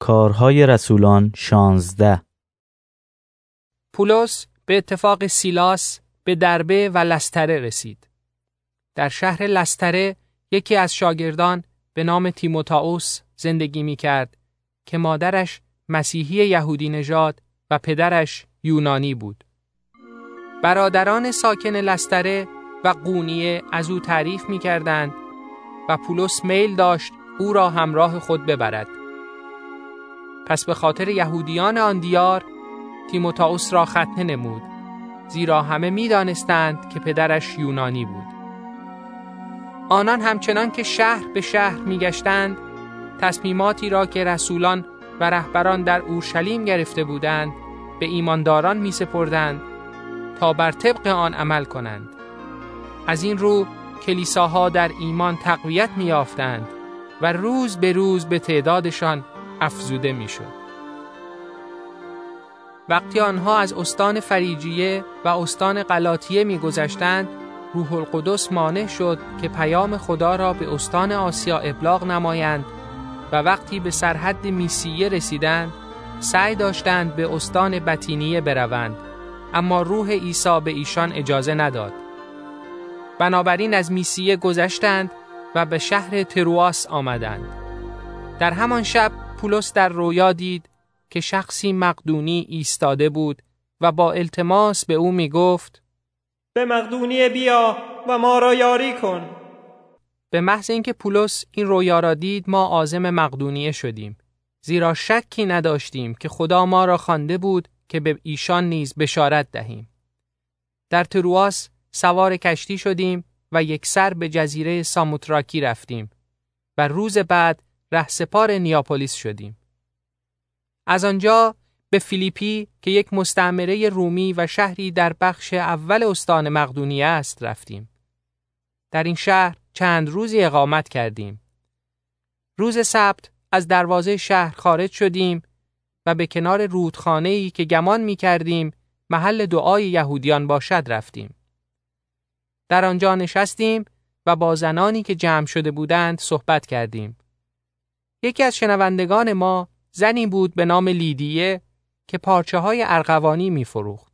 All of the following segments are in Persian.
کارهای رسولان 16. پولس به اتفاق سیلاس به دربه و لستره رسید. در شهر لستره یکی از شاگردان به نام تیموتائوس زندگی می کرد که مادرش مسیحی یهودی نژاد و پدرش یونانی بود. برادران ساکن لستره و قونیه از او تعریف می کردند و پولس میل داشت او را همراه خود ببرد. پس به خاطر یهودیان آن دیار تیموتائوس را ختنه نمود، زیرا همه می دانستند که پدرش یونانی بود. آنان همچنان که شهر به شهر می گشتند، تصمیماتی را که رسولان و رهبران در اورشلیم گرفته بودند به ایمانداران می سپردند تا بر طبق آن عمل کنند. از این رو کلیساها در ایمان تقویت می یافتند و روز به روز به تعدادشان افزوده می شد. وقتی آنها از استان فریجیه و استان غلاطیه می گذشتند، روح القدس مانع شد که پیام خدا را به استان آسیا ابلاغ نمایند و وقتی به سرحد میسیه رسیدند، سعی داشتند به استان بطینیه بروند، اما روح عیسی به ایشان اجازه نداد. بنابراین از میسیه گذشتند و به شهر ترواس آمدند. در همان شب پولس در رویا دید که شخصی مقدونی ایستاده بود و با التماس به او می گفت: به مقدونیه بیا و ما را یاری کن. به محض اینکه پولس این رویا را دید، ما عازم مقدونیه شدیم، زیرا شکی نداشتیم که خدا ما را خوانده بود که به ایشان نیز بشارت دهیم. در ترواس سوار کشتی شدیم و یکسر به جزیره ساموتراکی رفتیم و روز بعد رهسپار نیاپولیس شدیم. از آنجا به فیلیپی که یک مستعمره رومی و شهری در بخش اول استان مقدونیه است رفتیم. در این شهر چند روزی اقامت کردیم. روز سبت از دروازه شهر خارج شدیم و به کنار رودخانه‌ای که گمان می کردیم محل دعای یهودیان باشد رفتیم. در آنجا نشستیم و با زنانی که جمع شده بودند صحبت کردیم. یکی از شنوندگان ما زنی بود به نام لیدیه که پارچه‌های ارغوانی می‌فروخت.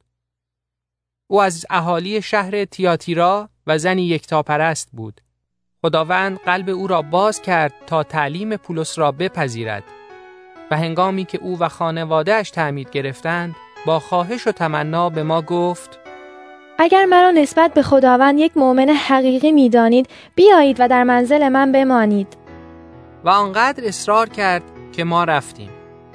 او از اهالی شهر تیاتیرا و زنی یکتاپرست بود. خداوند قلب او را باز کرد تا تعلیم پولس را بپذیرد و هنگامی که او و خانواده‌اش تعمید گرفتند، با خواهش و تمنا به ما گفت: اگر مرا نسبت به خداوند یک مؤمن حقیقی می‌دانید، بیایید و در منزل من بمانید. و آنقدر اصرار کرد که ما رفتیم.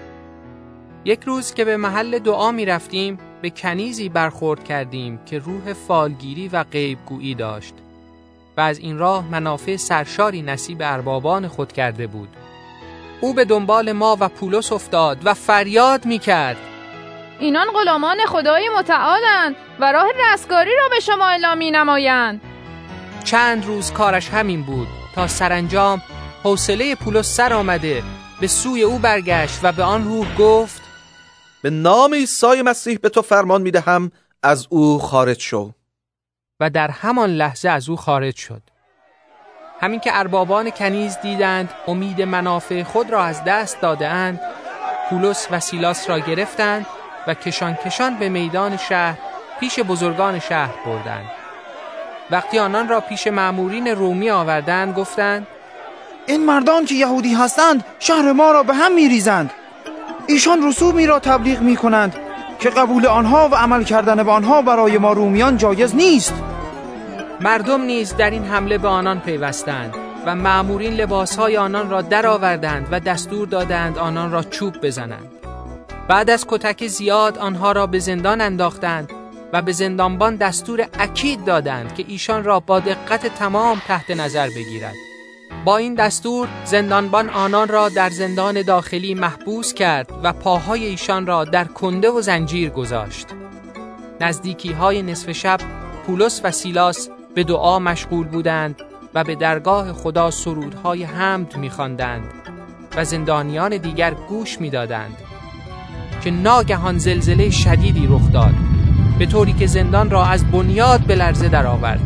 یک روز که به محل دعا می رفتیم، به کنیزی برخورد کردیم که روح فالگیری و غیبگویی داشت و از این راه منافع سرشاری نصیب اربابان خود کرده بود. او به دنبال ما و پولس افتاد و فریاد می کرد: اینان غلامان خدای متعالند و راه رستگاری را به شما اعلام می نمایند. چند روز کارش همین بود تا سرانجام حوصله پولس سر آمده به سوی او برگشت و به آن روح گفت: به نام عیسی مسیح به تو فرمان میدهم از او خارج شو. و در همان لحظه از او خارج شد. همین که اربابان کنیز دیدند امید منافع خود را از دست داده‌اند، پولس و سیلاس را گرفتند و کشان به میدان شهر پیش بزرگان شهر بردند. وقتی آنان را پیش مأمورین رومی آوردند، گفتند: این مردان که یهودی هستند شهر ما را به هم می‌ریزند. ایشان رسومی را تبلیغ می‌کنند که قبول آنها و عمل کردن به آنها برای ما رومیان جایز نیست. مردم نیز در این حمله به آنان پیوستند و مأمورین لباسهای آنان را درآوردند و دستور دادند آنان را چوب بزنند. بعد از کتک زیاد آنها را به زندان انداختند و به زندانبان دستور اکید دادند که ایشان را با دقت تمام تحت نظر بگیرد. با این دستور زندانبان آنان را در زندان داخلی محبوس کرد و پاهای ایشان را در کنده و زنجیر گذاشت. نزدیکی‌های نصف شب پولس و سیلاس به دعا مشغول بودند و به درگاه خدا سرودهای حمد می‌خواندند و زندانیان دیگر گوش می‌دادند که ناگهان زلزله شدیدی رخ داد، به طوری که زندان را از بنیاد به لرزه درآورد.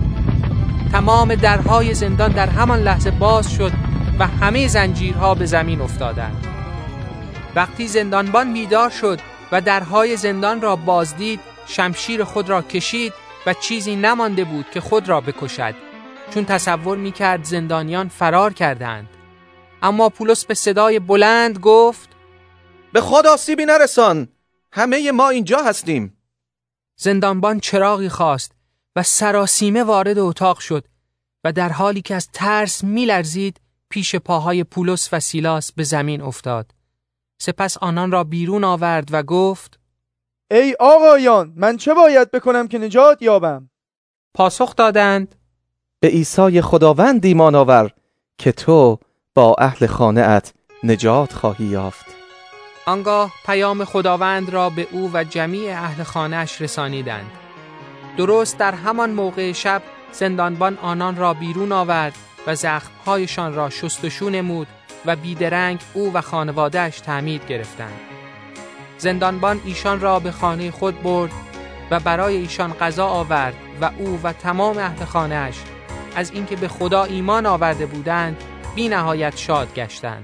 تمام درهای زندان در همان لحظه باز شد و همه زنجیرها به زمین افتادند. وقتی زندانبان بیدار شد و درهای زندان را بازدید، شمشیر خود را کشید و چیزی نمانده بود که خود را بکشد، چون تصور می‌کرد زندانیان فرار کردند. اما پولس به صدای بلند گفت: به خود آسیبی نرسان، همه ما اینجا هستیم. زندانبان چراغی خواست و سراسیمه وارد اتاق شد و در حالی که از ترس می‌لرزید پیش پاهای پولس و سیلاس به زمین افتاد. سپس آنان را بیرون آورد و گفت: ای آقایان، من چه باید بکنم که نجات یابم؟ پاسخ دادند: به عیسی خداوند ایمان آور که تو با اهل خانه ات نجات خواهی یافت. آنگاه پیام خداوند را به او و جمیع اهل خانه‌اش رسانیدند. درست در همان موقع شب زندانبان آنان را بیرون آورد و زخم‌هایشان را شستشو نمود و بیدرنگ او و خانواده‌اش تعمید گرفتند. زندانبان ایشان را به خانه خود برد و برای ایشان غذا آورد و او و تمام اهل خانه‌اش از اینکه به خدا ایمان آورده بودند بی نهایت شاد گشتند.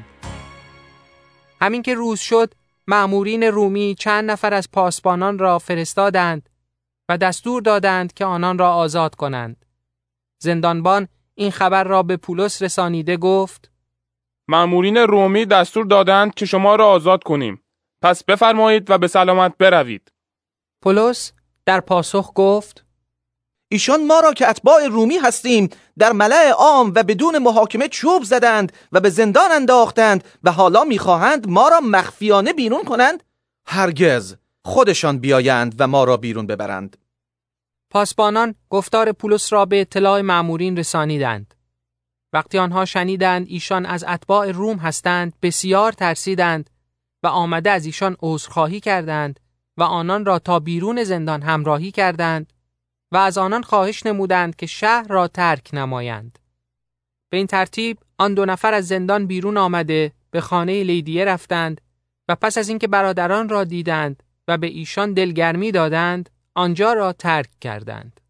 همین که روز شد، مأمورین رومی چند نفر از پاسبانان را فرستادند و دستور دادند که آنان را آزاد کنند. زندانبان این خبر را به پولس رسانیده گفت: مأمورین رومی دستور دادند که شما را آزاد کنیم. پس بفرمایید و به سلامت بروید. پولس در پاسخ گفت: ایشان ما را که اتباع رومی هستیم در ملأ عام و بدون محاکمه چوب زدند و به زندان انداختند و حالا می‌خواهند ما را مخفیانه بیرون کنند؟ هرگز، خودشان بیایند و ما را بیرون ببرند. پاسبانان گفتار پولس را به اطلاع مأمورین رسانیدند. وقتی آنها شنیدند ایشان از اتباع روم هستند، بسیار ترسیدند و آمده از ایشان عذرخواهی کردند و آنان را تا بیرون زندان همراهی کردند و از آنان خواهش نمودند که شهر را ترک نمایند. به این ترتیب آن 2 نفر از زندان بیرون آمده به خانه لیدیه رفتند و پس از اینکه برادران را دیدند و به ایشان دلگرمی دادند، آنجا را ترک کردند.